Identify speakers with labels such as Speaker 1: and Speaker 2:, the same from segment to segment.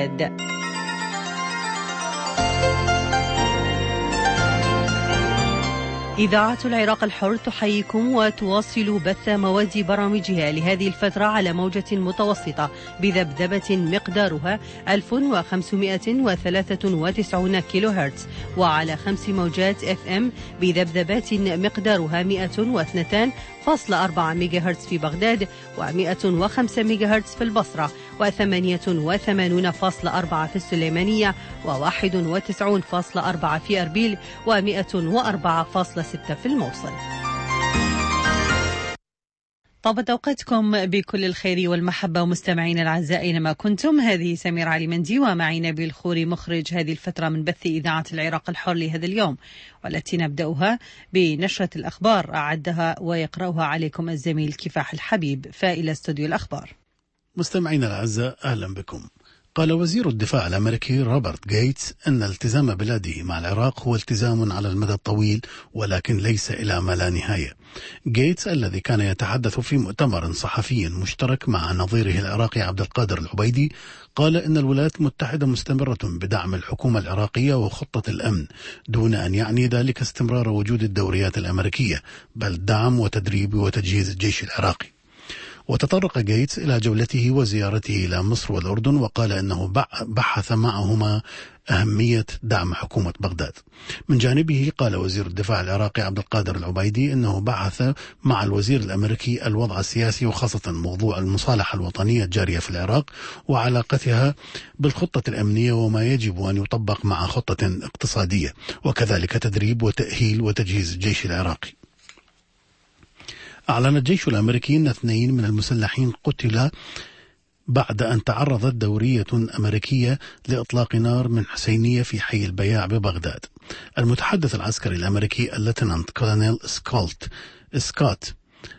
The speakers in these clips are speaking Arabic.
Speaker 1: إذاعة العراق الحر تحييكم وتواصل بث مواد برامجها لهذه الفترة على موجة متوسطة بذبذبة مقدارها 1593 كيلو هرتز، وعلى 5 موجات FM بذبذبات مقدارها 102.4 ميجا هرتز في بغداد، و105 ميجا هرتز في البصرة، و88.4 في السليمانية، و91.4 في أربيل، و104.6 في الموصل. طابت أوقاتكم بكل الخير والمحبة ومستمعين الأعزاء أينما كنتم. هذه سمير علي مندي ومعي نبيل الخوري مخرج هذه الفترة من بث إذاعة العراق الحر لهذا اليوم، والتي نبدأها بنشرة الأخبار أعدها ويقرأها عليكم الزميل كفاح الحبيب. فإلى استوديو الأخبار.
Speaker 2: مستمعين الأعزاء أهلا بكم. قال وزير الدفاع الأمريكي روبرت غيتس أن التزام بلاده مع العراق هو التزام على المدى الطويل ولكن ليس إلى ما لا نهاية. غيتس الذي كان يتحدث في مؤتمر صحفي مشترك مع نظيره العراقي عبد القادر العبيدي قال إن الولايات المتحدة مستمرة بدعم الحكومة العراقية وخطة الأمن، دون أن يعني ذلك استمرار وجود الدوريات الأمريكية، بل دعم وتدريب وتجهيز الجيش العراقي. وتطرق غيتس إلى جولته وزيارته إلى مصر والأردن، وقال أنه بحث معهما أهمية دعم حكومة بغداد. من جانبه قال وزير الدفاع العراقي عبد القادر العبيدي أنه بحث مع الوزير الأمريكي الوضع السياسي وخاصة موضوع المصالحة الوطنية الجارية في العراق وعلاقتها بالخطة الأمنية وما يجب أن يطبق مع خطة اقتصادية، وكذلك تدريب وتأهيل وتجهيز الجيش العراقي. أعلن الجيش الأمريكي أن 2 من المسلحين قتل بعد أن تعرضت دورية أمريكية لإطلاق نار من حسينية في حي البياع ببغداد. المتحدث العسكري الأمريكي الليتنانت كولونيل سكوت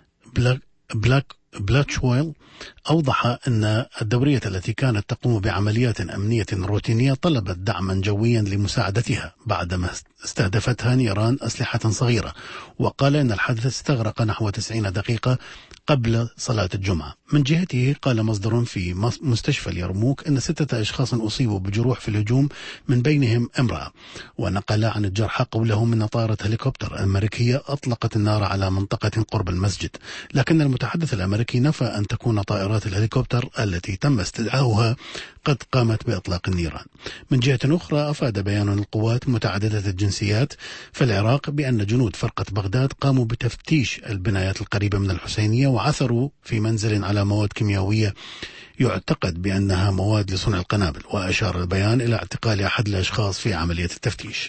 Speaker 2: بلاتشويل أوضح أن الدورية التي كانت تقوم بعمليات أمنية روتينية طلبت دعما جويا لمساعدتها بعدما استهدفتها نيران أسلحة صغيرة، وقال أن الحادث استغرق نحو 90 دقيقة قبل صلاة الجمعة. من جهته قال مصدر في مستشفى اليرموك أن 6 أشخاص أصيبوا بجروح في الهجوم من بينهم امرأة، ونقل عن الجرحى قولهم أن طائرة هليكوبتر أمريكية أطلقت النار على منطقة قرب المسجد، لكن المتحدث الأمريكي نفى أن تكون طائرات الهليكوبتر التي تم استدعاؤها قد قامت بإطلاق النيران. من جهة أخرى أفاد بيان القوات متعددة الجنسيات في العراق بأن جنود فرقة بغداد قاموا بتفتيش البنايات القريبة من الحسينية وعثروا في منزل على مواد كيميائية يعتقد بأنها مواد لصنع القنابل، وأشار البيان إلى اعتقال أحد الأشخاص في عملية التفتيش.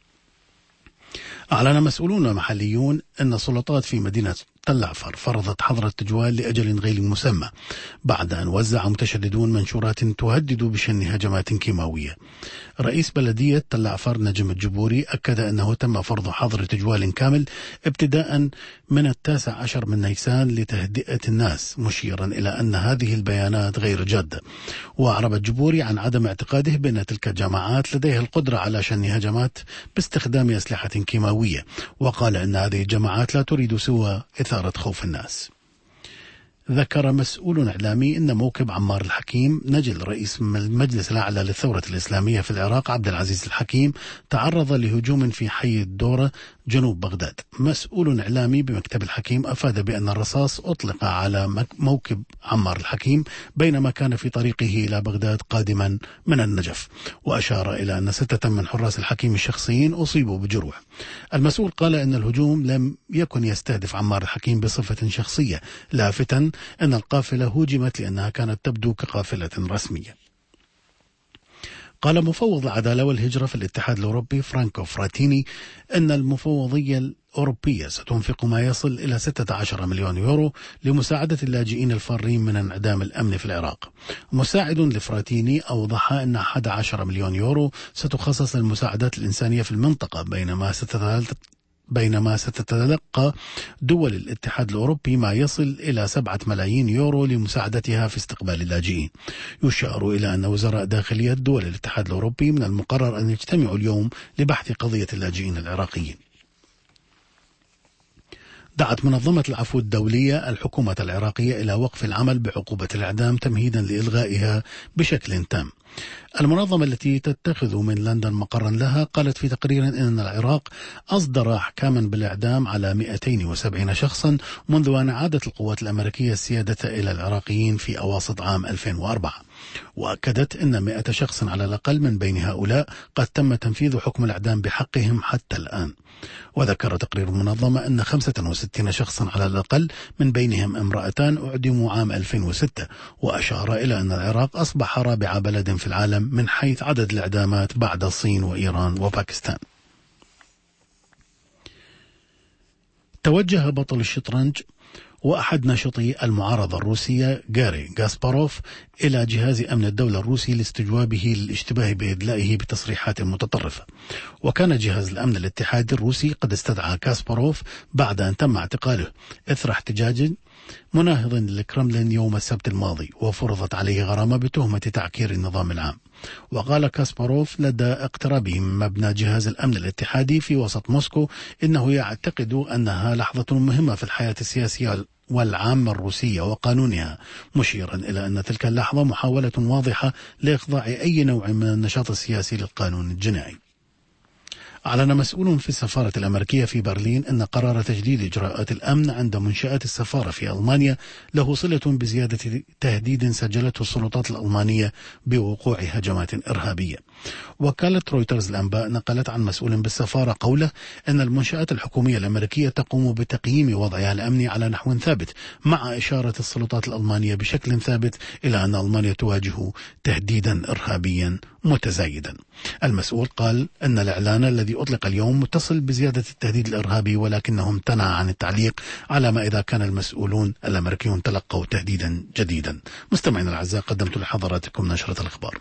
Speaker 2: أعلن مسؤولون محليون أن السلطات في مدينة تل عفر فرضت حظر التجوال لأجل غير مسمى بعد أن وزع متشددون منشورات تهدد بشن هجمات كيماوية. رئيس بلدية تل عفر نجم الجبوري أكد أنه تم فرض حظر تجوال كامل ابتداء من 19 من نيسان لتهدئة الناس، مشيرا إلى أن هذه البيانات غير جادة. وأعرب الجبوري عن عدم اعتقاده بأن تلك الجماعات لديها القدرة على شن هجمات باستخدام أسلحة كيماوية، وقال أن هذه الجماعات لا تريد سوى إثارة خوف الناس. ذكر مسؤول إعلامي أن موكب عمار الحكيم نجل رئيس المجلس الأعلى للثورة الإسلامية في العراق عبد العزيز الحكيم تعرض لهجوم في حي الدورة جنوب بغداد. مسؤول إعلامي بمكتب الحكيم أفاد بأن الرصاص أطلق على موكب عمار الحكيم بينما كان في طريقه إلى بغداد قادما من النجف، وأشار إلى أن 6 من حراس الحكيم الشخصيين أصيبوا بجروح. المسؤول قال أن الهجوم لم يكن يستهدف عمار الحكيم بصفة شخصية، لافتا أن القافلة هوجمت لأنها كانت تبدو كقافلة رسمية. قال مفوض العدالة والهجرة في الاتحاد الأوروبي فرانكو فراتيني أن المفوضية الأوروبية ستنفق ما يصل إلى 16 مليون يورو لمساعدة اللاجئين الفارين من انعدام الأمن في العراق. مساعد لفراتيني أوضح أن 11 مليون يورو ستخصص للمساعدات الإنسانية في المنطقة، بينما ستتلقى دول الاتحاد الأوروبي ما يصل إلى 7 ملايين يورو لمساعدتها في استقبال اللاجئين. يشار إلى أن وزراء داخلية دول الاتحاد الأوروبي من المقرر أن يجتمعوا اليوم لبحث قضية اللاجئين العراقيين. دعت منظمة العفو الدولية الحكومة العراقية إلى وقف العمل بعقوبة الإعدام تمهيدا لإلغائها بشكل تام. المنظمة التي تتخذ من لندن مقرا لها قالت في تقرير أن العراق أصدر أحكاما بالإعدام على 270 شخصا منذ أن عادت القوات الأمريكية السيادة إلى العراقيين في أواسط عام 2004. وأكدت أن 100 شخص على الأقل من بين هؤلاء قد تم تنفيذ حكم الإعدام بحقهم حتى الآن. وذكر تقرير المنظمة أن 65 شخصا على الأقل من بينهم امرأتان أعدموا عام 2006. وأشار إلى أن العراق أصبح رابع بلد في العالم من حيث عدد الإعدامات بعد الصين وإيران وباكستان. توجه بطل الشطرنج وأحد ناشطي المعارضة الروسية غاري كاسباروف إلى جهاز أمن الدولة الروسي لاستجوابه للاشتباه بإدلائه بتصريحات متطرفة. وكان جهاز الأمن الاتحادي الروسي قد استدعى كاسباروف بعد أن تم اعتقاله إثر احتجاج مناهض للكرملين يوم السبت الماضي، وفرضت عليه غرامة بتهمة تعكير النظام العام. وقال كاسباروف لدى اقترابه من مبنى جهاز الأمن الاتحادي في وسط موسكو إنه يعتقد أنها لحظة مهمة في الحياة السياسية والعامة الروسية وقانونها، مشيرا إلى أن تلك اللحظة محاولة واضحة لإخضاع أي نوع من النشاط السياسي للقانون الجنائي. أعلن مسؤول في السفارة الأمريكية في برلين أن قرار تجديد إجراءات الأمن عند منشآت السفارة في ألمانيا له صلة بزيادة تهديد سجلته السلطات الألمانية بوقوع هجمات إرهابية. وكالة رويترز الأنباء نقلت عن مسؤول بالسفارة قوله أن المنشآت الحكومية الأمريكية تقوم بتقييم وضعها الأمني على نحو ثابت، مع إشارة السلطات الألمانية بشكل ثابت إلى أن ألمانيا تواجه تهديدا إرهابيا متزايدا. المسؤول قال أن الإعلان الذي أطلق اليوم متصل بزيادة التهديد الإرهابي، ولكنه امتنع عن التعليق على ما إذا كان المسؤولون الأمريكيون تلقوا تهديدا جديدا. مستمعينا الأعزاء، قدمت لحضراتكم نشرة الأخبار.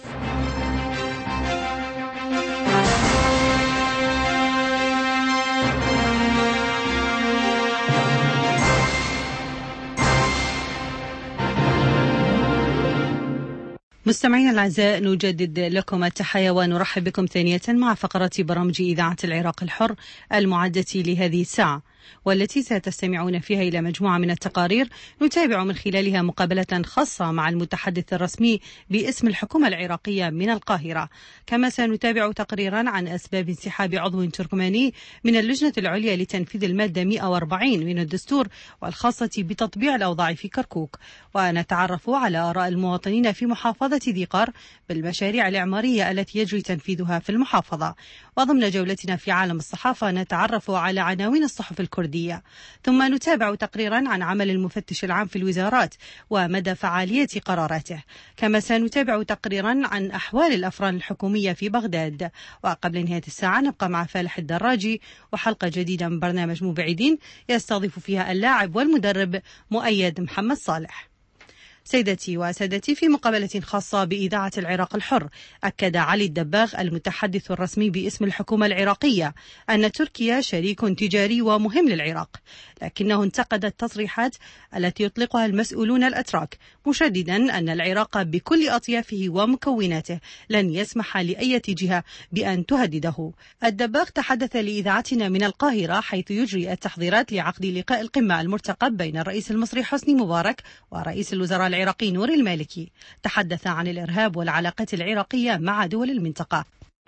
Speaker 1: مستمعينا الأعزاء، نجدد لكم التحية ونرحب بكم ثانية مع فقرة برامج إذاعة العراق الحر المعدة لهذه الساعة، والتي ستستمعون فيها إلى مجموعة من التقارير نتابع من خلالها مقابلة خاصة مع المتحدث الرسمي باسم الحكومة العراقية من القاهرة. كما سنتابع تقريرا عن أسباب انسحاب عضو تركماني من اللجنة العليا لتنفيذ المادة 140 من الدستور والخاصة بتطبيع الأوضاع في كركوك. ونتعرف على آراء المواطنين في محافظة ذي قار بالمشاريع الإعمارية التي يجري تنفيذها في المحافظة. وضمن جولتنا في عالم الصحافة نتعرف على عناوين الصحف الكردية، ثم نتابع تقريرا عن عمل المفتش العام في الوزارات ومدى فعالية قراراته. كما سنتابع تقريرا عن أحوال الأفران الحكومية في بغداد. وقبل نهاية الساعة نبقى مع فالح الدراجي وحلقة جديدة من برنامج مبعدين يستضيف فيها اللاعب والمدرب مؤيد محمد صالح. سيدتي وسادتي، في مقابلة خاصة بإذاعة العراق الحر أكد علي الدباغ المتحدث الرسمي باسم الحكومة العراقية أن تركيا شريك تجاري ومهم للعراق، لكنه انتقد التصريحات التي يطلقها المسؤولون الأتراك، مشددا أن العراق بكل أطيافه ومكوناته لن يسمح لأي جهة بأن تهدده. الدباغ تحدث لإذاعتنا من القاهرة حيث يجري التحضيرات لعقد لقاء القمة المرتقب بين الرئيس المصري حسني مبارك ورئيس الوزراء العراقي نور المالكي. تحدث عن الإرهاب والعلاقات العراقية مع دول المنطقة.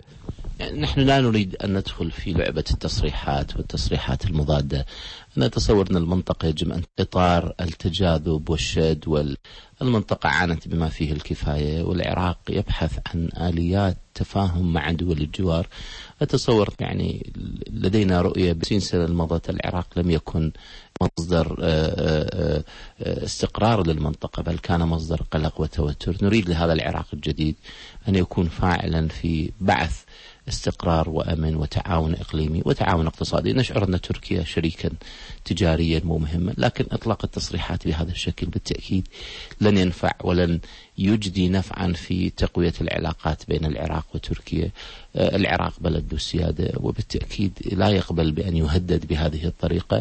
Speaker 3: نحن لا نريد أن ندخل في لعبة التصريحات والتصريحات المضادة. نتصور أن المنطقة يجب أن إطار التجاذب والشد، والمنطقة عانت بما فيه الكفاية، والعراق يبحث عن آليات تفاهم مع دول الجوار. أتصور يعني لدينا رؤية ب60 سنة مضت العراق لم يكن مصدر استقرار للمنطقة، بل كان مصدر قلق وتوتر. نريد لهذا العراق الجديد أن يكون فاعلا في بعث استقرار وأمن وتعاون إقليمي وتعاون اقتصادي. نشعر أن تركيا شريكا تجاريا مو مهما، لكن إطلاق التصريحات بهذا الشكل بالتأكيد لن ينفع ولن يجدي نفعا في تقوية العلاقات بين العراق وتركيا. العراق بلد ذو السيادة، وبالتأكيد لا يقبل بأن يهدد بهذه الطريقة.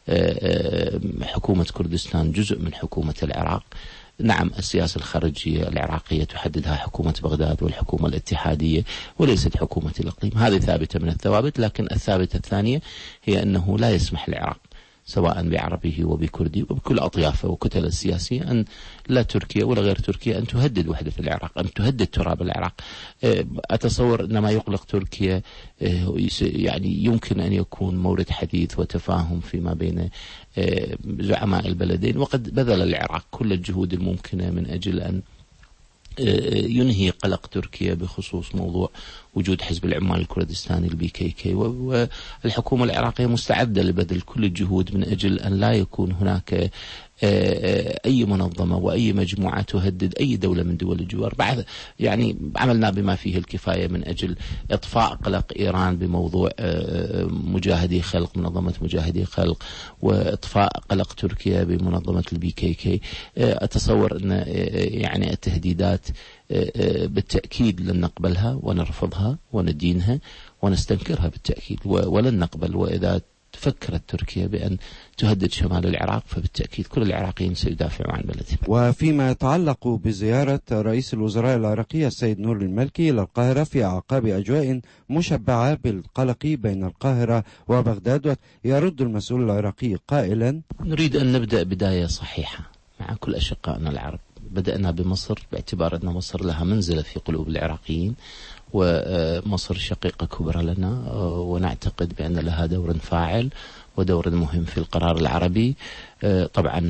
Speaker 3: حكومة كردستان جزء من حكومة العراق. نعم، السياسة الخارجية العراقية تحددها حكومة بغداد والحكومة الاتحادية وليست حكومة الإقليم، هذه ثابتة من الثوابت. لكن الثابتة الثانية هي أنه لا يسمح العراق سواء بعربه وبكردي وبكل أطيافه وكتل السياسية، أن لا تركيا ولا غير تركيا أن تهدد وحدة العراق، أن تهدد تراب العراق. أتصور أن ما يقلق تركيا يعني يمكن أن يكون مورد حديث وتفاهم فيما بين زعماء البلدين، وقد بذل العراق كل الجهود الممكنة من أجل أن ينهي قلق تركيا بخصوص موضوع وجود حزب العمال الكردستاني الBKK، والحكومة العراقية مستعدة لبذل كل الجهود من أجل أن لا يكون هناك أي منظمة وأي مجموعة تهدد أي دولة من دول الجوار. بعد يعني عملنا بما فيه الكفاية من أجل إطفاء قلق إيران بموضوع مجاهدي خلق، منظمة مجاهدي خلق، وإطفاء قلق تركيا بمنظمة الBKK. أتصور أن يعني التهديدات بالتأكيد لن نقبلها ونرفضها وندينها ونستنكرها بالتأكيد، ولن نقبل. وإذا فكرت تركيا بأن تهدد شمال العراق فبالتأكيد كل العراقيين سيدافعوا عن بلدهم.
Speaker 4: وفيما يتعلق بزيارة رئيس الوزراء العراقي السيد نور المالكي إلى القاهرة في أعقاب أجواء مشبعة بالقلق بين القاهرة وبغداد، يرد المسؤول العراقي قائلا:
Speaker 3: نريد أن نبدأ بداية صحيحة مع كل أشقائنا العرب. بدأنا بمصر باعتبار أن مصر لها منزلة في قلوب العراقيين، ومصر شقيقة كبرى لنا، ونعتقد بأن لها دور فاعل ودور مهم في القرار العربي، طبعا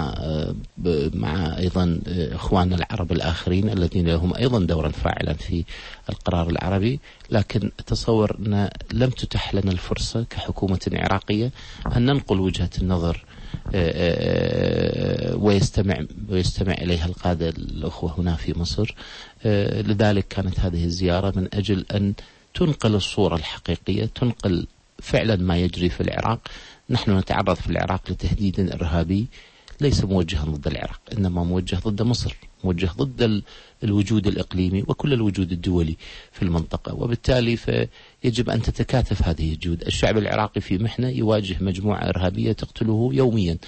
Speaker 3: مع أيضا إخواننا العرب الآخرين الذين لهم أيضا دورا فاعلا في القرار العربي. لكن أتصور أن لم تتح لنا الفرصة كحكومة عراقية أن ننقل وجهة النظر ويستمع إليها القادة الأخوة هنا في مصر. لذلك كانت هذه الزيارة من أجل أن تنقل الصورة الحقيقية، تنقل فعلا ما يجري في العراق. نحن نتعرض في العراق لتهديد إرهابي ليس موجها ضد العراق، إنما موجه ضد مصر، موجه ضد الوجود الإقليمي وكل الوجود الدولي في المنطقة. وبالتالي فيجب أن تتكاتف هذه الجهود. الشعب العراقي في محنة يواجه مجموعة إرهابية تقتله يوميا.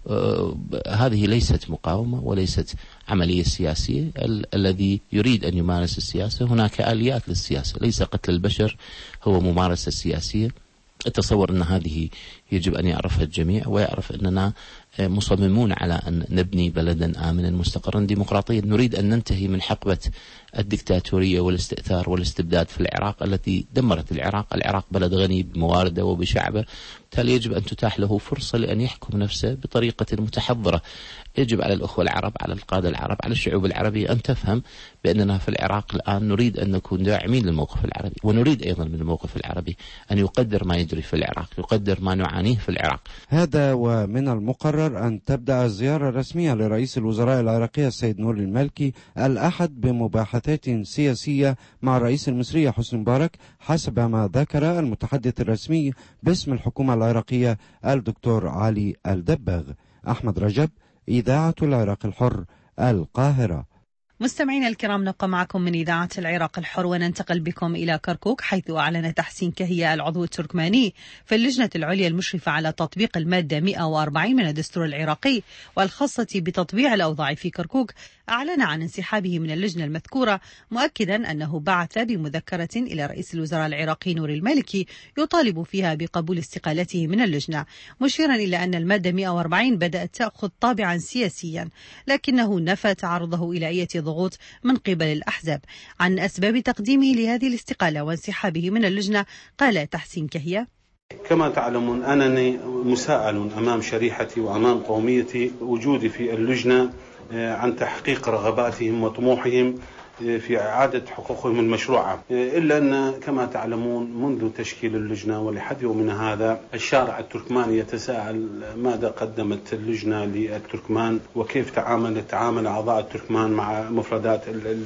Speaker 3: هذه ليست مقاومة وليست عملية سياسية. الذي يريد أن يمارس السياسة هناك آليات للسياسة، ليس قتل البشر هو ممارسة سياسية. أتصور أن هذه يجب أن يعرفها الجميع، ويعرف أننا مصممون على أن نبني بلدا آمنا مستقرا ديمقراطيا. نريد أن ننتهي من حقبة الدكتاتورية والاستئثار والاستبداد في العراق التي دمرت العراق. العراق بلد غني بموارده وبشعبه، بالتالي يجب أن تتاح له فرصة لأن يحكم نفسه بطريقة متحضرة. يجب على الأخوة العرب، على القادة العرب، على الشعوب العربية أن تفهم بأننا في العراق الآن نريد أن نكون داعمين للموقف العربي، ونريد أيضا من الموقف العربي أن يقدر ما يجري في العراق، يقدر ما نعانيه في العراق.
Speaker 4: هذا ومن المقرر أن تبدأ الزيارة الرسمية لرئيس الوزراء العراقي السيد نور المالكي الأحد بمباحثات سياسية مع الرئيس المصري حسني مبارك، حسب ما ذكر المتحدث الرسمي باسم الحكومة العراقية الدكتور علي الدباغ. أحمد رجب، إذاعة العراق الحر، القاهرة.
Speaker 1: مستمعينا الكرام، نبقى معكم من إذاعة العراق الحر وننتقل بكم إلى كركوك، حيث أعلن تحسين كهية العضو التركماني في اللجنة العليا المشرفة على تطبيق المادة 140 من الدستور العراقي والخاصة بتطبيع الأوضاع في كركوك، أعلن عن انسحابه من اللجنة المذكورة، مؤكدا أنه بعث بمذكرة إلى رئيس الوزراء العراقي نور المالكي يطالب فيها بقبول استقالته من اللجنة، مشيرا إلى أن المادة 140 بدأت تأخذ طابعا سياسيا، لكنه نفى تعرضه إلى أي ضغوط من قبل الأحزاب. عن أسباب تقديمه لهذه الاستقالة وانسحابه من اللجنة قال تحسين كهية:
Speaker 5: كما تعلمون أنني مساءل أمام شريحتي وأمام قوميتي وجودي في اللجنة عن تحقيق رغباتهم وطموحهم في إعادة حقوقهم المشروعة، إلا أن كما تعلمون منذ تشكيل اللجنة ولحد يومنا هذا الشارع التركماني يتساءل ماذا قدمت اللجنة للتركمان وكيف تعامل أعضاء التركمان مع مفردات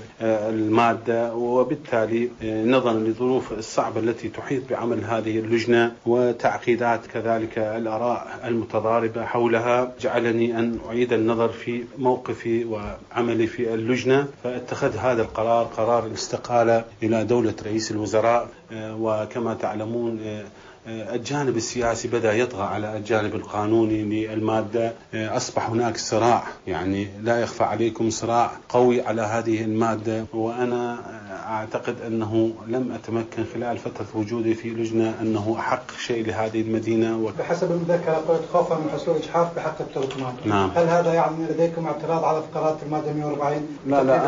Speaker 5: المادة، وبالتالي نظرا للظروف الصعبة التي تحيط بعمل هذه اللجنة وتعقيدات كذلك الآراء المتضاربة حولها، جعلني أن أعيد النظر في موقفي وعملي في اللجنة، فاتخذ هذا القرار، قرار الاستقالة إلى دولة رئيس الوزراء. وكما تعلمون الجانب السياسي بدأ يطغى على الجانب القانوني للمادة، أصبح هناك صراع، يعني لا يخفى عليكم صراع قوي على هذه المادة، وأنا أعتقد أنه لم أتمكن خلال فترة وجودي في لجنة أنه أحقق شيء لهذه المدينة.
Speaker 6: بحسب المذكرة قلت خوفا من حصول إجحاف بحق التركمان.
Speaker 5: نعم.
Speaker 6: هل هذا يعني لديكم اعتراض على فقرات المادة 140؟
Speaker 5: لا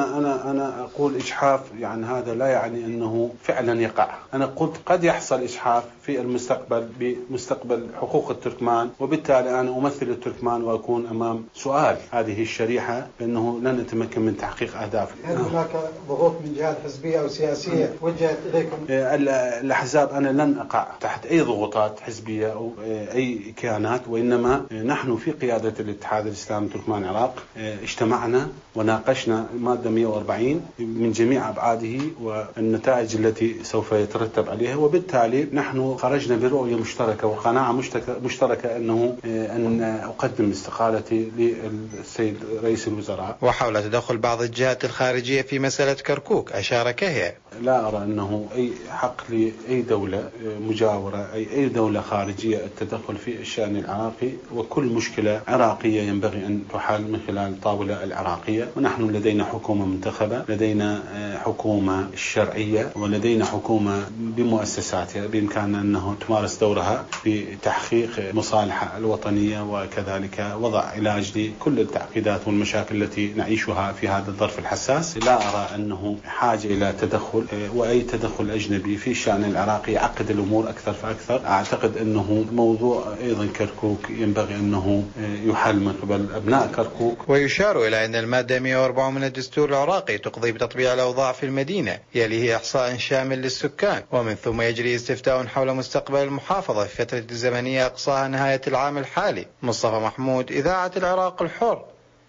Speaker 5: أنا أقول إجحاف، يعني هذا لا يعني أنه فعلا يقع. أنا قلت قد يحصل إجحاف في المستقبل بمستقبل حقوق التركمان، وبالتالي أنا أمثل التركمان وأكون أمام سؤال هذه الشريحة لأنه لن أتمكن من تحقيق أهدافي.
Speaker 6: هل هناك ضغوط من جهات حزبية أو سياسية وجهت إليكم؟
Speaker 5: الأحزاب أنا لن أقع تحت أي ضغوطات حزبية أو أي كيانات، وإنما نحن في قيادة الاتحاد الإسلامي التركمان العراق اجتمعنا وناقشنا مادة 140 من جميع أبعاده والنتائج التي سوف يترتب عليها، وبالتالي نحن خرجنا برؤية مشتركة وقناعة مشتركة أنه أن أقدم استقالتي للسيد رئيس الوزراء.
Speaker 7: وحول تدخل بعض الجهات الخارجية في مسألة كركوك أشار كهيا:
Speaker 5: لا أرى أنه أي حق لأي دولة مجاورة أي دولة خارجية التدخل في الشأن العراقي، وكل مشكلة عراقية ينبغي أن تحل من خلال الطاولة العراقية. ونحن لدينا حكومة منتخبة، لدينا حكومة شرعية، ولدينا حكومة بمؤسساتها بإمكاننا أنه تمارس دورها في تحقيق مصالحها الوطنية، وكذلك وضع علاج لكل التعقيدات والمشاكل التي نعيشها في هذا الظرف الحساس. لا أرى أنه حاجة إلى تدخل وأي تدخل أجنبي في الشأن العراقي يعقد الأمور أكثر فأكثر. أعتقد أنه موضوع أيضا كركوك ينبغي أنه يحل من قبل أبناء كركوك.
Speaker 7: ويشار إلى أن المادة 104 من الدستور العراقي تقضي بتطبيع الأوضاع في المدينة، يليه إحصاء شامل للسكان، ومن ثم يجري استفتاء حول مستقبل المحافظة في فترة زمنية أقصاها نهاية العام الحالي. مصطفى محمود، إذاعة العراق الحر،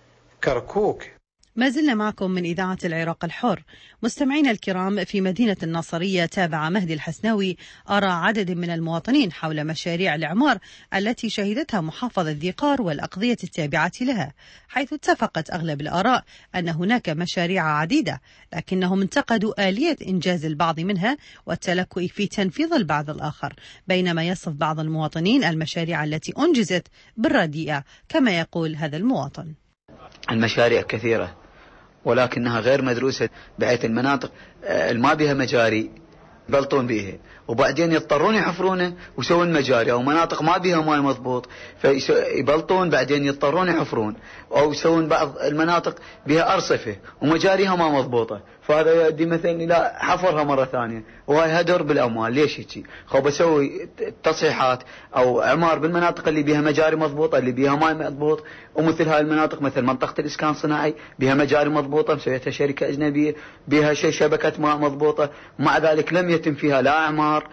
Speaker 7: كركوك.
Speaker 1: ما زلنا معكم من إذاعة العراق الحر. مستمعينا الكرام، في مدينة الناصرية تابع مهدي الحسناوي آراء عدد من المواطنين حول مشاريع الإعمار التي شهدتها محافظة ذي قار والأقضية التابعة لها، حيث اتفقت أغلب الآراء أن هناك مشاريع عديدة، لكنهم انتقدوا آلية إنجاز البعض منها والتلكؤ في تنفيذ البعض الآخر، بينما يصف بعض المواطنين المشاريع التي أنجزت بالرديئة، كما يقول هذا المواطن:
Speaker 8: المشاريع كثيرة ولكنها غير مدروسة، بحيث المناطق ما بها مجاري يبلطون بيها، وبعدين يضطرون يحفرونه ويسوون مجاري، أو مناطق ما بها ماء مضبوط فيبلطون بعدين يضطرون يحفرون، أو يسوون بعض المناطق بها أرصفة ومجاريها ما مضبوطة، فهذا يؤدي مثلا إلى حفرها مرة ثانية، وهي هدر بالأموال. ليش هيك؟ خو بسوي تصحيحات أو إعمار بالمناطق اللي بها مجاري مضبوطة، اللي بها ماء مضبوط، ومثل هاي المناطق مثل منطقة الإسكان الصناعي بها مجاري مضبوطة مسويتها شركة أجنبية، بها شبكة ماء مضبوطة، مع ذلك لم يتم فيها لا إعمار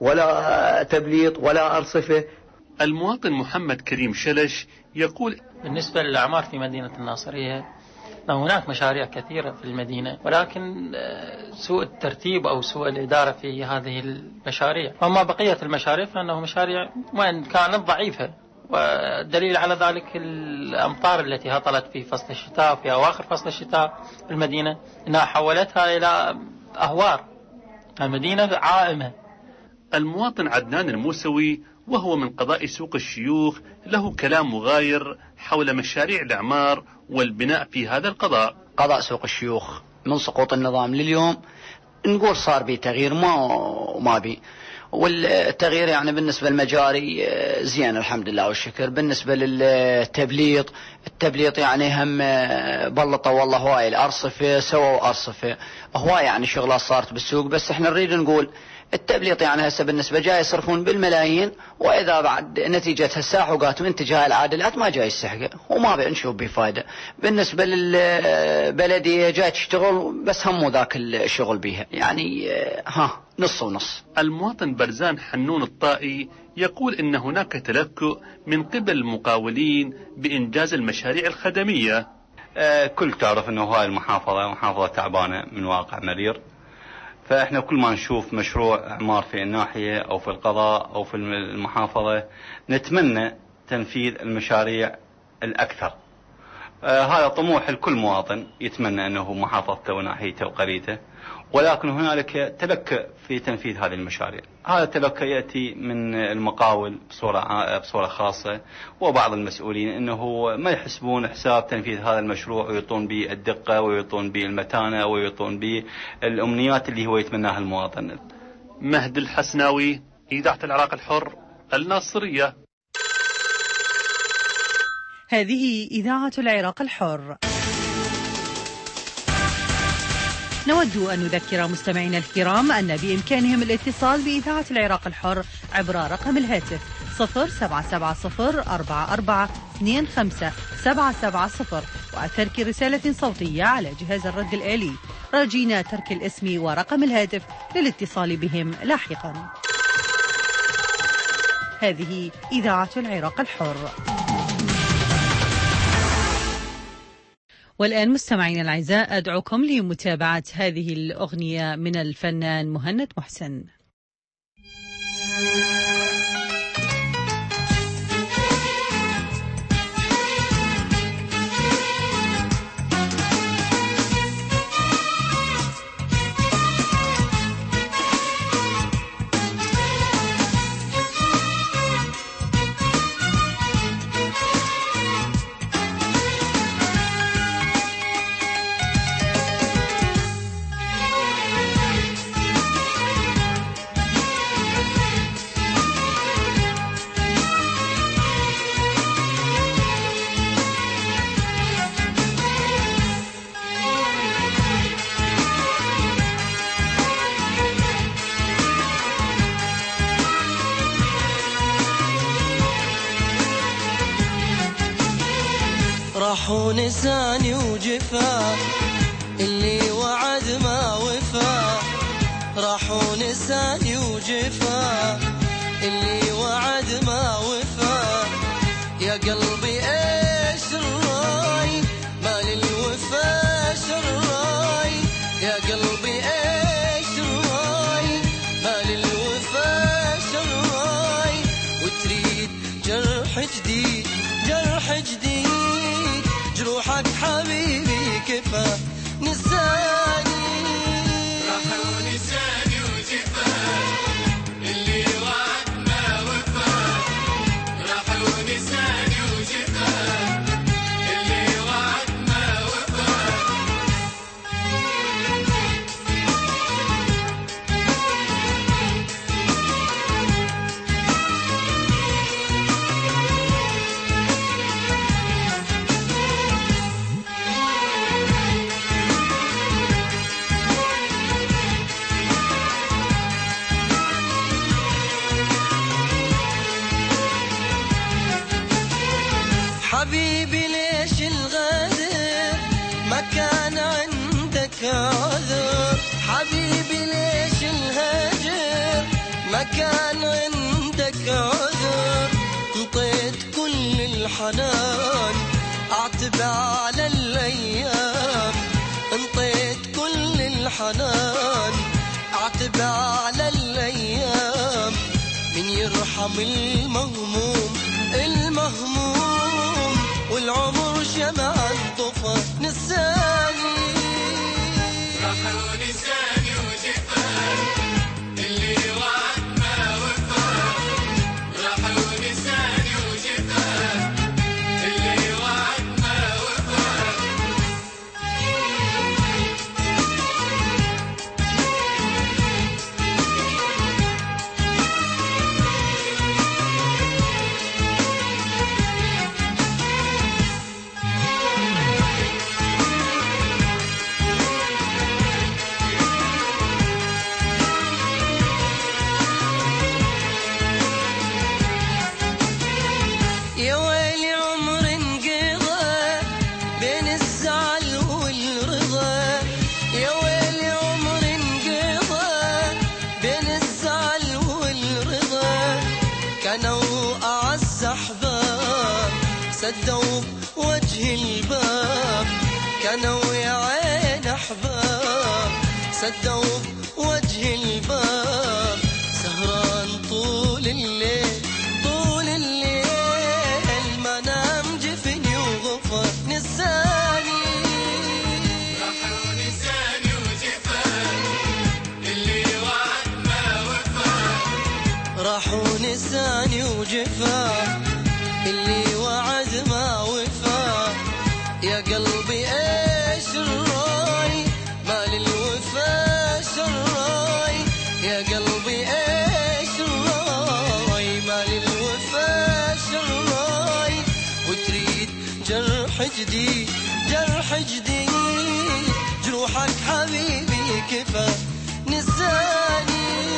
Speaker 8: ولا تبليط ولا أرصفة.
Speaker 9: المواطن محمد كريم شلش يقول:
Speaker 10: بالنسبة للأعمار في مدينة الناصرية هناك مشاريع كثيرة في المدينة، ولكن سوء الترتيب أو سوء الإدارة في هذه المشاريع. أما بقية المشاريع فإنه مشاريع وإن كانت ضعيفة، والدليل على ذلك الأمطار التي هطلت في فصل الشتاء في أواخر فصل الشتاء في المدينة، إنها حولتها إلى أهوار، المدينة عائمة.
Speaker 9: المواطن عدنان الموسوي وهو من قضاء سوق الشيوخ له كلام مغاير حول مشاريع الإعمار والبناء في هذا القضاء.
Speaker 11: قضاء سوق الشيوخ من سقوط النظام لليوم نقول صار بي تغيير ما بي، والتغيير يعني بالنسبة للمجاري زين الحمد لله والشكر. بالنسبة التبليط يعني هم بلطوا والله هواي، الأرصفة سووا أرصفة هواي، يعني شغلات صارت بالسوق. بس احنا نريد نقول التبليط يعني هسه بالنسبة جاي يصرفون بالملايين، وإذا بعد نتيجة هالساحقات وانتجاه العادلات ما جاي يستحق وما نشوف به فايدة. بالنسبة للبلدية جاي تشتغل بس هم ذاك الشغل بيها، يعني نص ونص.
Speaker 9: المواطن برزان حنون الطائي يقول إن هناك تلكؤ من قبل المقاولين بإنجاز المشاريع الخدمية.
Speaker 12: كل تعرف أنه هاي محافظة تعبانة من واقع مرير، فإحنا كل ما نشوف مشروع إعمار في الناحية أو في القضاء أو في المحافظة نتمنى تنفيذ المشاريع الأكثر. هذا طموح لكل مواطن يتمنى أنه محافظته وناحيته وقريته، ولكن هنالك تلكؤ في تنفيذ هذه المشاريع. هذا التلكؤ يأتي من المقاول بصورة خاصة وبعض المسؤولين أنه ما يحسبون حساب تنفيذ هذا المشروع ويعطون به الدقة ويعطون به المتانة ويعطون به الأمنيات اللي هو يتمناها المواطن.
Speaker 9: مهد الحسناوي، إذاعة العراق الحر، الناصرية.
Speaker 1: هذه إذاعة العراق الحر. نود أن نذكر مستمعينا الكرام أن بإمكانهم الاتصال بإذاعة العراق الحر عبر رقم الهاتف 077044257770 وترك رسالة صوتية على جهاز الرد الآلي، راجينا ترك الاسم ورقم الهاتف للاتصال بهم لاحقا. هذه إذاعة العراق الحر. والآن مستمعين الأعزاء أدعوكم لمتابعة هذه الأغنية من الفنان مهند محسن.
Speaker 13: راحوا نساني وجفا اللي وعد ما وفا، راحوا نساني وجفا اللي وعد ما وفا، يا قلبي ايش الراي ما للوفا شراي، يا قلبي ايش الراي ما للوفا شراي، وتريد جرح جديد جرح جديد، جروحك حبيبي كفا نساني،
Speaker 14: راحوا نساني وجفا اللي وعد ما وفا، راحوا نساني وجفا اللي وعد ما وفا.
Speaker 13: حبيبي ليش الغدر ما كان عندك عذر، حبيبي ليش الهجر ما كان عندك عذر، انطيت كل الحنان اعتب على الايام، انطيت كل الحنان اعتب على الايام، من يرحم المهموم المهموم والعمر جمع الطفى نساني،
Speaker 14: راحوا نساني وجفا اللي وعد ما وفا، راحوا نساني وجفا اللي وعد ما وفا.
Speaker 13: يا ويلي عمر انقضى بين الزعل والرضا، يا ويلي عمر انقضى بين الزعل والرضا، كانوا أعز أحباب سدوا وجه الباب، كانوا يا عين أحباب سدوا وجه الباب، سهران طول الليل طول الليل ما نام جفني وغفى نسان. لساني وجفا اللي وعد ما وفا يا قلبي ايش الراي ما للوفا شراي يا قلبي ايش الراي ما للوفا شراي وتريد جرح جديد جرح جديد جروحك حبيبي كفى نساني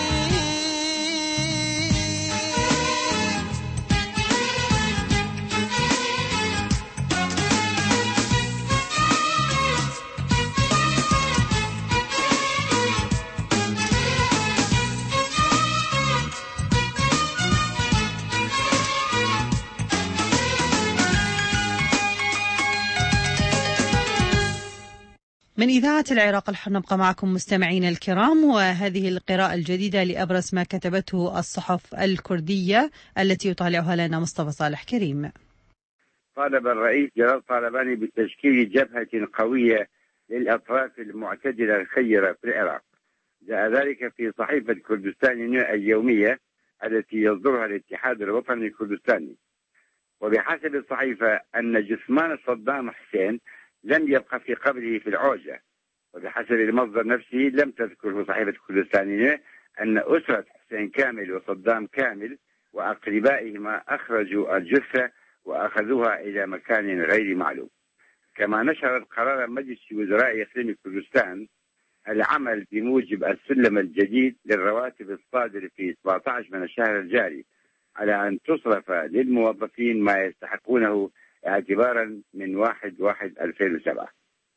Speaker 1: من إذاعة العراق الحر نبقى معكم مستمعين الكرام، وهذه القراءة الجديدة لأبرز ما كتبته الصحف الكردية التي يطالعها لنا مصطفى صالح كريم.
Speaker 15: طالب الرئيس جلال طالباني بتشكيل جبهة قوية للأطراف المعتدلة الخيرة في العراق. جاء ذلك في صحيفة كردستان اليومية التي يصدرها الاتحاد الوطني الكردستاني. وبحسب الصحيفة أن جثمان صدام حسين لم يبقى في قبره في العوجة. وبحسب المصدر نفسه لم تذكره صحيفة كردستانية أن أسرة حسين كامل وصدام كامل وأقربائهما أخرجوا الجثة وأخذوها إلى مكان غير معلوم. كما نشرت قرار مجلس وزراء إقليم كردستان العمل بموجب السلم الجديد للرواتب الصادر في 17 من الشهر الجاري على أن تصرف للموظفين ما يستحقونه اعتبارا من 1/1/2007.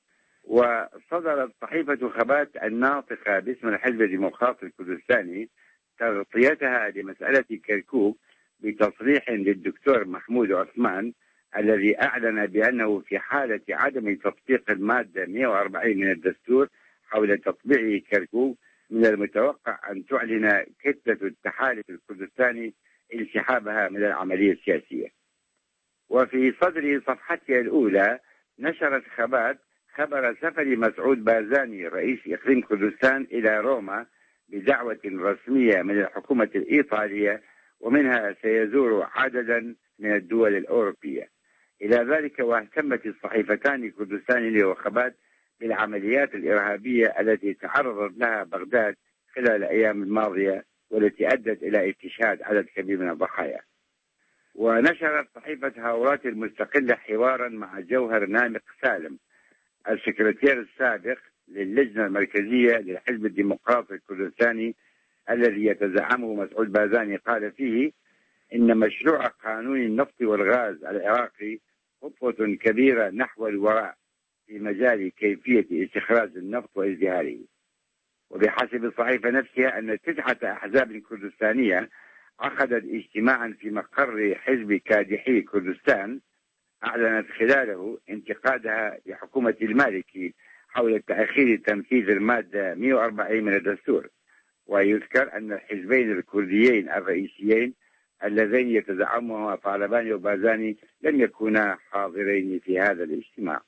Speaker 15: وصدرت صحيفة خبات الناطقة باسم الحزب الديمقراطي الكردستاني تغطيتها لمسألة كركوك بتصريح للدكتور محمود عثمان الذي أعلن بأنه في حالة عدم تطبيق المادة 140 من الدستور حول تطبيع كركوك من المتوقع أن تعلن كتلة التحالف الكردستاني انسحابها من العملية السياسية. وفي صدر صفحتها الأولى نشرت خبات خبر سفر مسعود بارزاني رئيس إقليم كردستان إلى روما بدعوة رسمية من الحكومة الإيطالية، ومنها سيزور عددا من الدول الأوروبية. إلى ذلك واهتمت الصحيفتان الكردستانية وخبات بالعمليات الإرهابية التي تعرضت لها بغداد خلال الأيام الماضية والتي أدت إلى استشهاد عدد كبير من الضحايا. ونشرت صحيفة هاورات المستقلة حوارا مع جوهر نامق سالم السكرتير السابق للجنة المركزية للحزب الديمقراطي الكردستاني الذي يتزعمه مسعود بارزاني. قال فيه إن مشروع قانون النفط والغاز العراقي خطوة كبيرة نحو الوراء في مجال كيفية استخراج النفط وازدهاره. وبحسب الصحيفة نفسها أن 9 أحزاب كردستانية عقدت اجتماعا في مقر حزب كادحي كردستان أعلنت خلاله انتقادها لحكومة المالكي حول تأخير تنفيذ المادة 140 من الدستور. ويذكر أن الحزبين الكرديين الرئيسيين اللذين يتزعمهما طالباني وبارزاني لم يكونا حاضرين في هذا الاجتماع.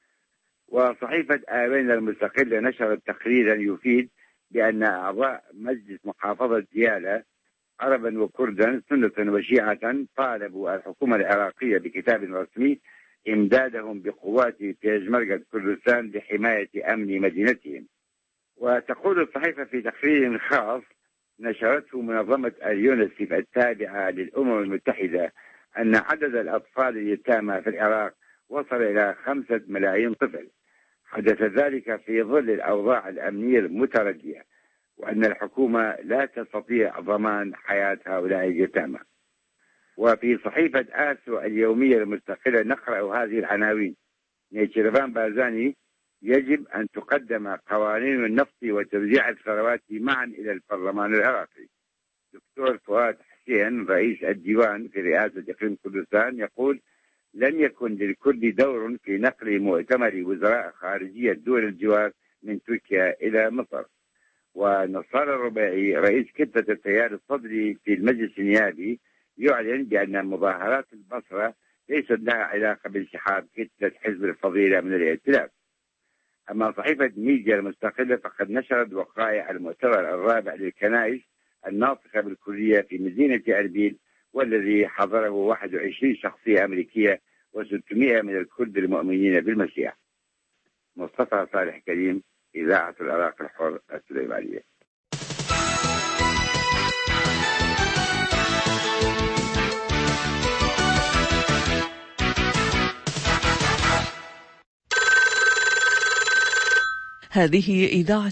Speaker 15: وصحيفة آبين المستقلة نشرت تقريرا يفيد بأن أعضاء مجلس محافظة ديالى عربا وكردا سنة وشيعة طالبوا الحكومة العراقية بكتاب رسمي إمدادهم بقوات بيشمركة كردستان لحماية أمن مدينتهم. وتقول الصحيفة في تقرير خاص نشرته منظمة اليونسيف التابعة للأمم المتحدة أن عدد الأطفال اليتامى في العراق وصل إلى 5 ملايين طفل. حدث ذلك في ظل الأوضاع الأمنية المتردية، وأن الحكومة لا تستطيع ضمان حياة هؤلاء اليتامى. وفي صحيفة آسو اليومية المستقلة نقرأ هذه العناوين: نيتشيرفان بارزاني يجب أن تقدم قوانين النفط وتوزيع الثروات معا إلى البرلمان العراقي. دكتور فؤاد حسين رئيس الديوان في رئاسة إقليم كردستان يقول: لن يكن للكرد دور في نقل مؤتمر وزراء خارجية دول الجوار من تركيا إلى مصر. ونصار الرباعي رئيس كتلة التيار الصدري في المجلس النيابي يعلن بأن مظاهرات البصرة ليست لها علاقة بانسحاب كتلة حزب الفضيلة من الائتلاف. أما صحيفة ميديا المستقلة فقد نشرت وقائع المؤتمر الرابع للكنائس الناطقة بالكلية في مدينة أربيل، والذي حضره 21 شخصية أمريكية و600 من الكرد المؤمنين بالمسيح. مصطفى صالح كريم، إذاعة العراق الحر السليمانية.
Speaker 1: هذه إذاعة